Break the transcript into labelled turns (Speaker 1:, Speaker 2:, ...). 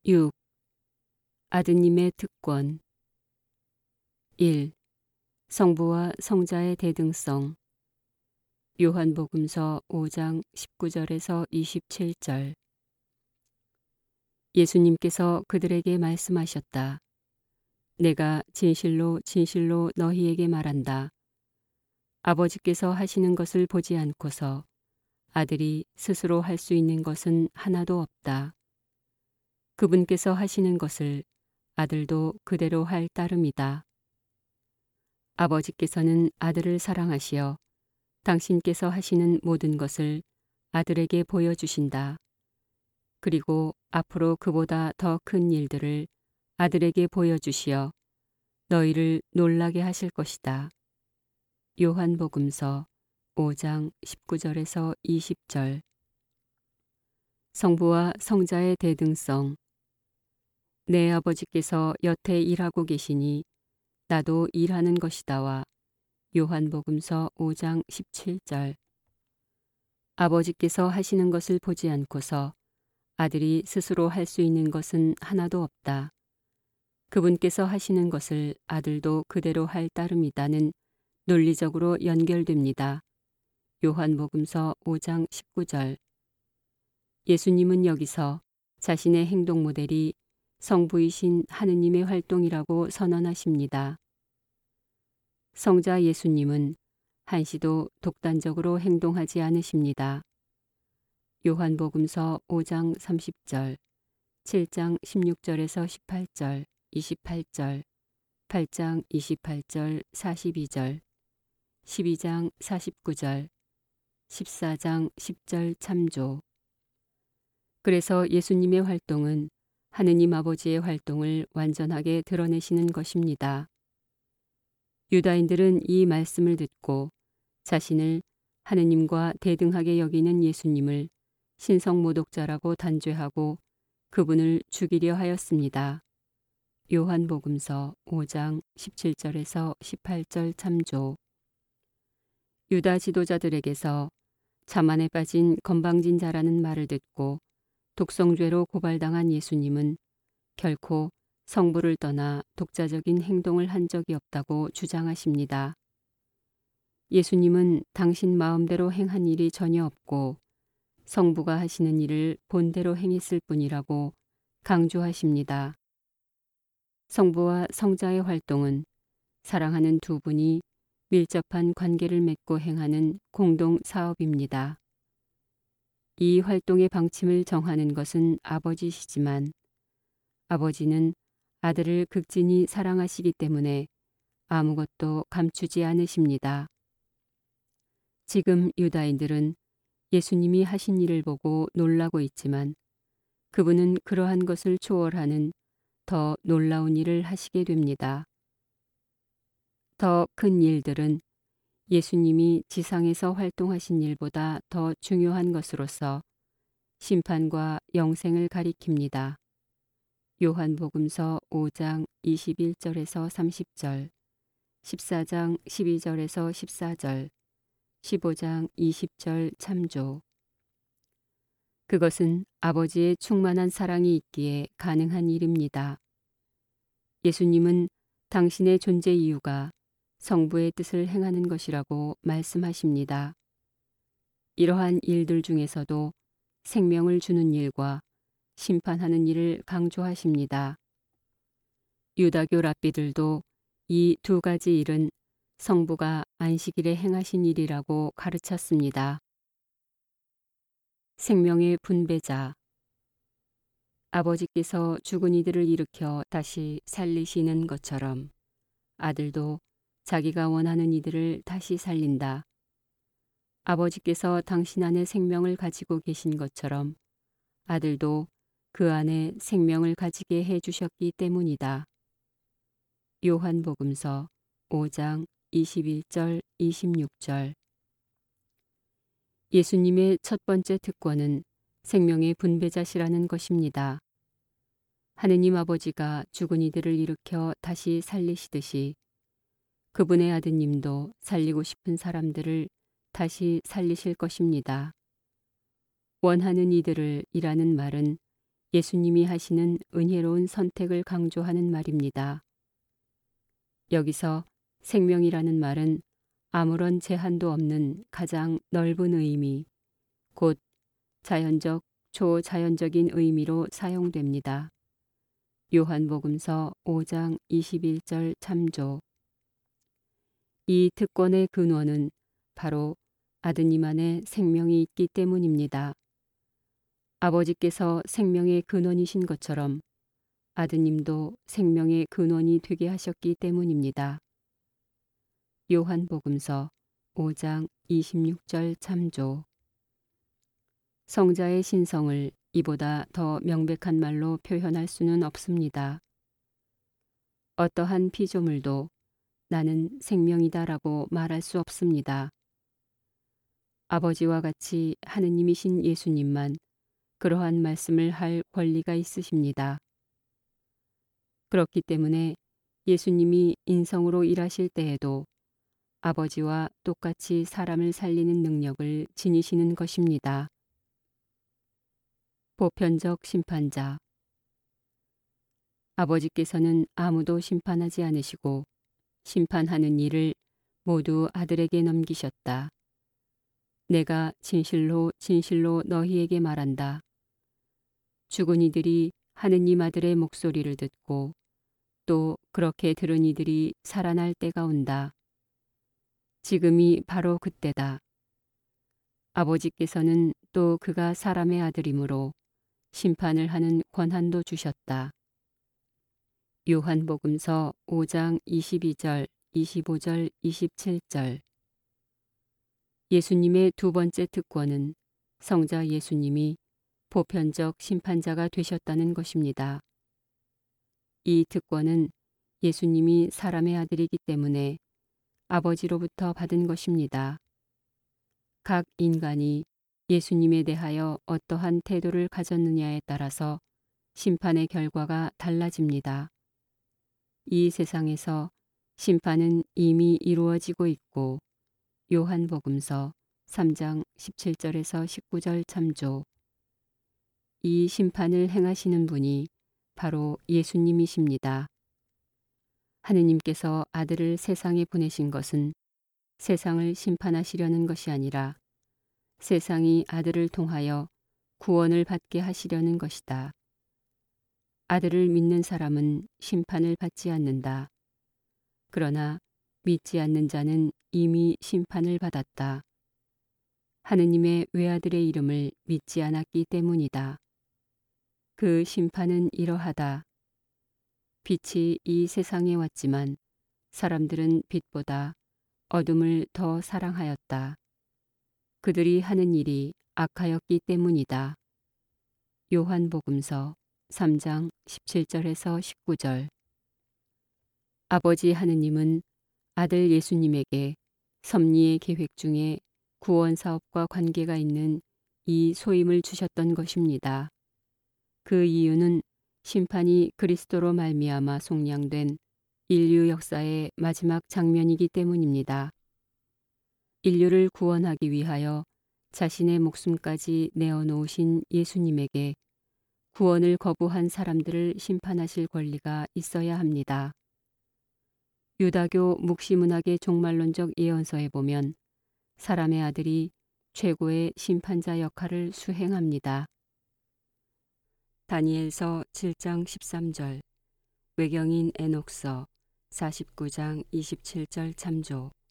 Speaker 1: 6. 아드님의 특권. 1. 성부와 성자의 대등성. 요한복음서 5장 19절에서 27절. 예수님께서 그들에게 말씀하셨다. 내가 진실로 진실로 너희에게 말한다. 아버지께서 하시는 것을 보지 않고서 아들이 스스로 할 수 있는 것은 하나도 없다. 그분께서 하시는 것을 아들도 그대로 할 따름이다. 아버지께서는 아들을 사랑하시어 당신께서 하시는 모든 것을 아들에게 보여주신다. 그리고 앞으로 그보다 더 큰 일들을 아들에게 보여주시어 너희를 놀라게 하실 것이다. 요한복음서 5장 19절에서 20절. 성부와 성자의 대등성. 내 아버지께서 여태 일하고 계시니 나도 일하는 것이다와 요한복음서 5장 17절. 아버지께서 하시는 것을 보지 않고서 아들이 스스로 할 수 있는 것은 하나도 없다. 그분께서 하시는 것을 아들도 그대로 할 따름이다는 논리적으로 연결됩니다. 요한복음서 5장 19절. 예수님은 여기서 자신의 행동 모델이 성부이신 하느님의 활동이라고 선언하십니다. 성자 예수님은 한시도 독단적으로 행동하지 않으십니다. 요한복음서 5장 30절, 7장 16절에서 18절, 28절, 8장 28절, 42절, 12장 49절, 14장 10절 참조. 그래서 예수님의 활동은 하느님 아버지의 활동을 완전하게 드러내시는 것입니다. 유다인들은 이 말씀을 듣고 자신을 하느님과 대등하게 여기는 예수님을 신성모독자라고 단죄하고 그분을 죽이려 하였습니다. 요한복음서 5장 17절에서 18절 참조. 유다 지도자들에게서 자만에 빠진 건방진자라는 말을 듣고 독성죄로 고발당한 예수님은 결코 성부를 떠나 독자적인 행동을 한 적이 없다고 주장하십니다. 예수님은 당신 마음대로 행한 일이 전혀 없고 성부가 하시는 일을 본대로 행했을 뿐이라고 강조하십니다. 성부와 성자의 활동은 사랑하는 두 분이 밀접한 관계를 맺고 행하는 공동 사업입니다. 이 활동의 방침을 정하는 것은 아버지시지만 아버지는 아들을 극진히 사랑하시기 때문에 아무것도 감추지 않으십니다. 지금 유다인들은 예수님이 하신 일을 보고 놀라고 있지만 그분은 그러한 것을 초월하는 더 놀라운 일을 하시게 됩니다. 더 큰 일들은 예수님이 지상에서 활동하신 일보다 더 중요한 것으로서 심판과 영생을 가리킵니다. 요한복음서 5장 21절에서 30절, 14장 12절에서 14절, 15장 20절 참조. 그것은 아버지의 충만한 사랑이 있기에 가능한 일입니다. 예수님은 당신의 존재 이유가 성부의 뜻을 행하는 것이라고 말씀하십니다. 이러한 일들 중에서도 생명을 주는 일과 심판하는 일을 강조하십니다. 유다교 랍비들도 이 두 가지 일은 성부가 안식일에 행하신 일이라고 가르쳤습니다. 생명의 분배자. 아버지께서 죽은 이들을 일으켜 다시 살리시는 것처럼 아들도 자기가 원하는 이들을 다시 살린다. 아버지께서 당신 안에 생명을 가지고 계신 것처럼 아들도 그 안에 생명을 가지게 해주셨기 때문이다. 요한복음서 5장 21절 26절. 예수님의 첫 번째 특권은 생명의 분배자시라는 것입니다. 하느님 아버지가 죽은 이들을 일으켜 다시 살리시듯이 그분의 아드님도 살리고 싶은 사람들을 다시 살리실 것입니다. 원하는 이들을 이라는 말은 예수님이 하시는 은혜로운 선택을 강조하는 말입니다. 여기서 생명이라는 말은 아무런 제한도 없는 가장 넓은 의미, 곧 자연적, 초자연적인 의미로 사용됩니다. 요한복음서 5장 21절 참조. 이 특권의 근원은 바로 아드님 안에 생명이 있기 때문입니다. 아버지께서 생명의 근원이신 것처럼 아드님도 생명의 근원이 되게 하셨기 때문입니다. 요한복음서 5장 26절 참조. 성자의 신성을 이보다 더 명백한 말로 표현할 수는 없습니다. 어떠한 피조물도 나는 생명이다라고 말할 수 없습니다. 아버지와 같이 하느님이신 예수님만 그러한 말씀을 할 권리가 있으십니다. 그렇기 때문에 예수님이 인성으로 일하실 때에도 아버지와 똑같이 사람을 살리는 능력을 지니시는 것입니다. 보편적 심판자. 아버지께서는 아무도 심판하지 않으시고 심판하는 일을 모두 아들에게 넘기셨다. 내가 진실로 진실로 너희에게 말한다. 죽은 이들이 하느님 아들의 목소리를 듣고 또 그렇게 들은 이들이 살아날 때가 온다. 지금이 바로 그때다. 아버지께서는 또 그가 사람의 아들이므로 심판을 하는 권한도 주셨다. 요한복음서 5장 22절, 25절, 27절. 예수님의 두 번째 특권은 성자 예수님이 보편적 심판자가 되셨다는 것입니다. 이 특권은 예수님이 사람의 아들이기 때문에 아버지로부터 받은 것입니다. 각 인간이 예수님에 대하여 어떠한 태도를 가졌느냐에 따라서 심판의 결과가 달라집니다. 이 세상에서 심판은 이미 이루어지고 있고 요한복음서 3장 17절에서 19절 참조. 이 심판을 행하시는 분이 바로 예수님이십니다. 하느님께서 아들을 세상에 보내신 것은 세상을 심판하시려는 것이 아니라 세상이 아들을 통하여 구원을 받게 하시려는 것이다. 아들을 믿는 사람은 심판을 받지 않는다. 그러나 믿지 않는 자는 이미 심판을 받았다. 하느님의 외아들의 이름을 믿지 않았기 때문이다. 그 심판은 이러하다. 빛이 이 세상에 왔지만 사람들은 빛보다 어둠을 더 사랑하였다. 그들이 하는 일이 악하였기 때문이다. 요한복음서 3장 17절에서 19절. 아버지 하느님은 아들 예수님에게 섭리의 계획 중에 구원 사업과 관계가 있는 이 소임을 주셨던 것입니다. 그 이유는 심판이 그리스도로 말미암아 속량된 인류 역사의 마지막 장면이기 때문입니다. 인류를 구원하기 위하여 자신의 목숨까지 내어놓으신 예수님에게 구원을 거부한 사람들을 심판하실 권리가 있어야 합니다. 유다교 묵시문학의 종말론적 예언서에 보면 사람의 아들이 최고의 심판자 역할을 수행합니다. 다니엘서 7장 13절, 외경인 에녹서 49장 27절 참조.